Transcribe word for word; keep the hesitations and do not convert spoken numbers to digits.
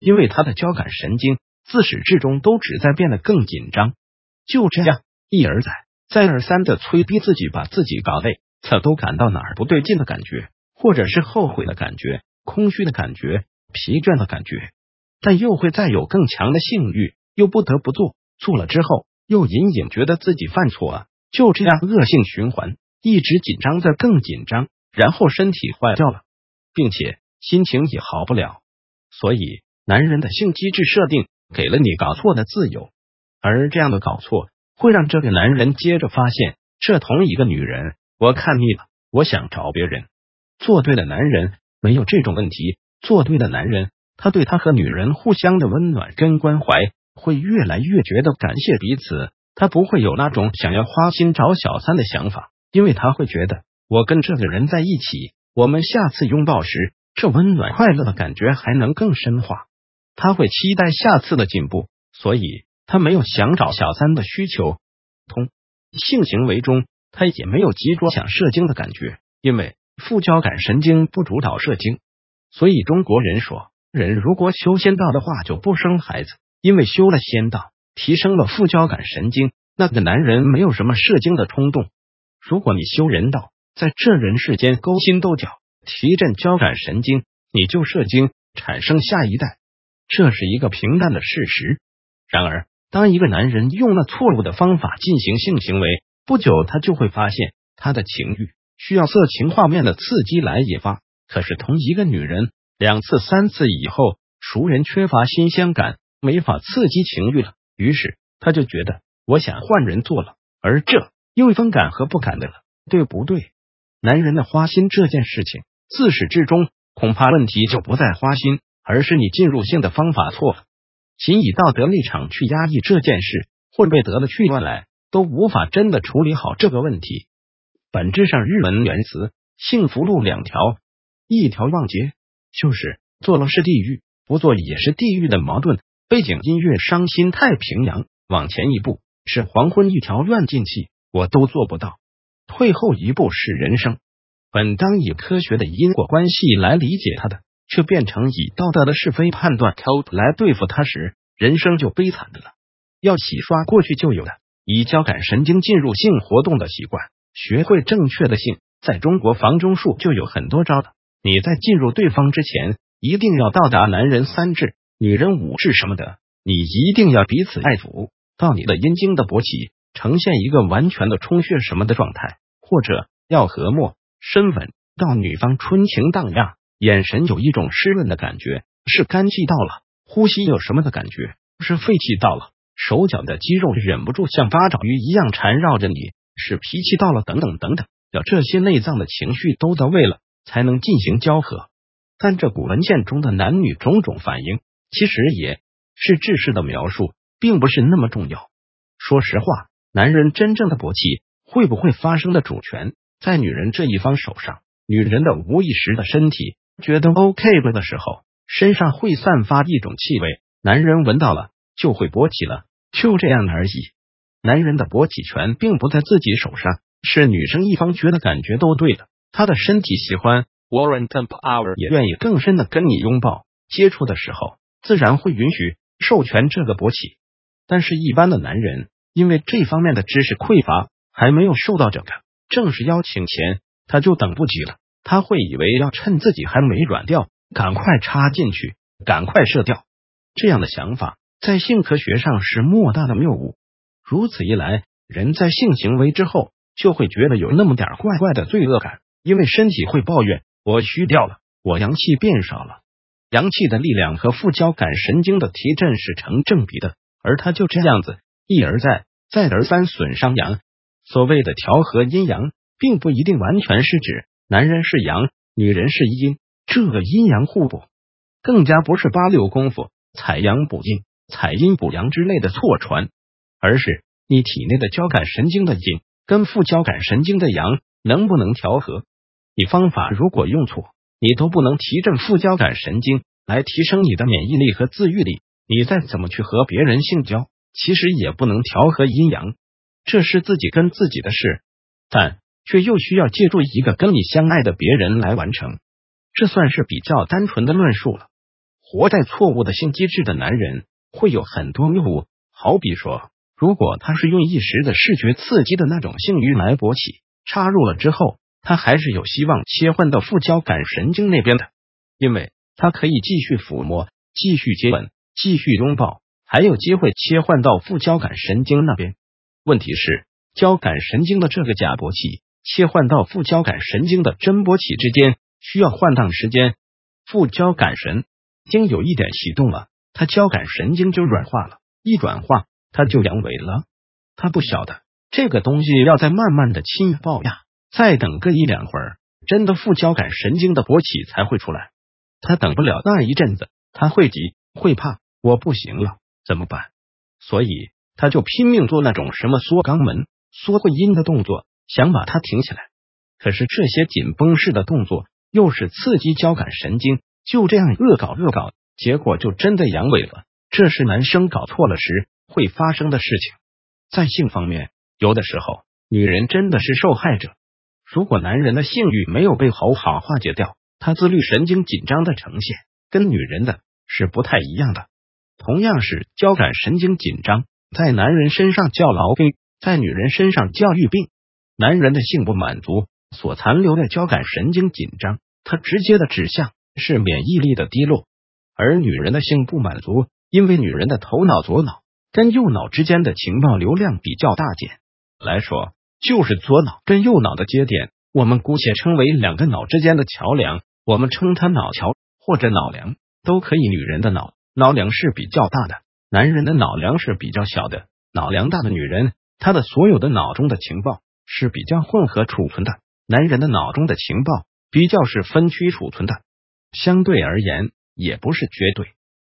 因为他的交感神经自始至终都只在变得更紧张。就这样一而再再而三的催逼自己，把自己搞累，他都感到哪儿不对劲的感觉，或者是后悔的感觉，空虚的感觉，疲倦的感觉，但又会再有更强的性欲，又不得不做，做了之后又隐隐觉得自己犯错啊，就这样恶性循环，一直紧张的更紧张，然后身体坏掉了，并且心情也好不了。所以男人的性机制设定给了你搞错的自由，而这样的搞错会让这个男人接着发现，这同一个女人我看腻了，我想找别人。做对的男人没有这种问题，做对的男人他对他和女人互相的温暖跟关怀会越来越觉得感谢彼此，他不会有那种想要花心找小三的想法，因为他会觉得我跟这个人在一起，我们下次拥抱时这温暖快乐的感觉还能更深化，他会期待下次的进步，所以他没有想找小三的需求。通性行为中他也没有急着想射精的感觉，因为副交感神经不主导射精，所以中国人说人如果修仙道的话就不生孩子，因为修了仙道提升了副交感神经，那个男人没有什么射精的冲动。如果你修人道，在这人世间勾心斗角提振交感神经，你就射精产生下一代，这是一个平淡的事实。然而当一个男人用了错误的方法进行性行为，不久他就会发现他的情欲需要色情画面的刺激来引发，可是同一个女人两次三次以后，熟人缺乏新鲜感，没法刺激情欲了，于是他就觉得我想换人做了，而这又分感和不感的了，对不对？男人的花心这件事情自始至终恐怕问题就不在花心，而是你进入性的方法错了。仅以道德立场去压抑这件事，或被得了去乱来，都无法真的处理好这个问题。本质上日文原词幸福路两条，一条忘结，就是做了是地狱，不做也是地狱的矛盾。背景音乐伤心太平洋，往前一步是黄昏一条乱进气，我都做不到，退后一步是人生。本当以科学的因果关系来理解它的，却变成以道德的是非判断来对付它时，人生就悲惨的了。要洗刷过去就有的以交感神经进入性活动的习惯，学会正确的性，在中国房中术就有很多招的。你在进入对方之前，一定要到达男人三至女人五至什么的，你一定要彼此爱抚，到你的阴茎的勃起呈现一个完全的充血什么的状态，或者要和睦深吻，到女方春情荡漾，眼神有一种湿润的感觉，是肝气到了，呼吸有什么的感觉，是肺气到了，手脚的肌肉忍不住像八爪鱼一样缠绕着你，是脾气到了，等等等等，要这些内脏的情绪都到位了，才能进行交合。但这古文献中的男女种种反应，其实也是制式的描述，并不是那么重要。说实话，男人真正的勃起会不会发生的主权在女人这一方手上，女人的无意识的身体觉得 OK 了的时候，身上会散发一种气味，男人闻到了就会勃起了，就这样而已。男人的勃起权并不在自己手上，是女生一方觉得感觉都对了，他的身体喜欢 Warrant Power 也愿意更深的跟你拥抱接触的时候，自然会允许授权这个勃起。但是一般的男人因为这方面的知识匮乏，还没有受到这个正式邀请前，他就等不及了，他会以为要趁自己还没软掉，赶快插进去，赶快射掉。这样的想法在性科学上是莫大的谬误。如此一来，人在性行为之后就会觉得有那么点怪怪的罪恶感，因为身体会抱怨我虚掉了，我阳气变少了。阳气的力量和副交感神经的提振是成正比的，而它就这样子一而再再而三损伤阳。所谓的调和阴阳，并不一定完全是指男人是阳，女人是阴，这个阴阳互补，更加不是八六功夫采阳补阴、采阴补阳之类的错传，而是你体内的交感神经的阴跟副交感神经的阳能不能调和。你方法如果用错，你都不能提振副交感神经来提升你的免疫力和自愈力，你再怎么去和别人性交，其实也不能调和阴阳。这是自己跟自己的事，但却又需要借助一个跟你相爱的别人来完成，这算是比较单纯的论述了。 活在错误的性机制的男人会有很多谬误，好比说，如果他是用一时的视觉刺激的那种性欲来勃起，插入了之后，他还是有希望切换到副交感神经那边的，因为他可以继续抚摸、继续接吻、继续拥抱，还有机会切换到副交感神经那边。问题是，交感神经的这个假勃起切换到副交感神经的真勃起之间需要换挡时间，副交感神经有一点启动了，它交感神经就软化了，一软化它就阳痿了。他不晓得这个东西要再慢慢的侵爆呀，再等个一两会儿，真的副交感神经的勃起才会出来。他等不了那一阵子，他会急会怕，我不行了怎么办？所以他就拼命做那种什么缩肛门、缩会阴的动作，想把它挺起来。可是这些紧绷式的动作又是刺激交感神经，就这样恶搞恶搞，结果就真的阳痿了。这是男生搞错了时会发生的事情。在性方面，有的时候女人真的是受害者。如果男人的性欲没有被好好化解掉，他自律神经紧张的呈现跟女人的是不太一样的。同样是交感神经紧张，在男人身上叫痨病，在女人身上叫郁病。男人的性不满足所残留的交感神经紧张，它直接的指向是免疫力的低落。而女人的性不满足，因为女人的头脑左脑跟右脑之间的情报流量比较大，简来说就是左脑跟右脑的接点，我们姑且称为两个脑之间的桥梁，我们称它脑桥或者脑梁都可以。女人的脑脑梁是比较大的，男人的脑梁是比较小的。脑梁大的女人，她的所有的脑中的情报是比较混合储存的，男人的脑中的情报比较是分区储存的，相对而言也不是绝对。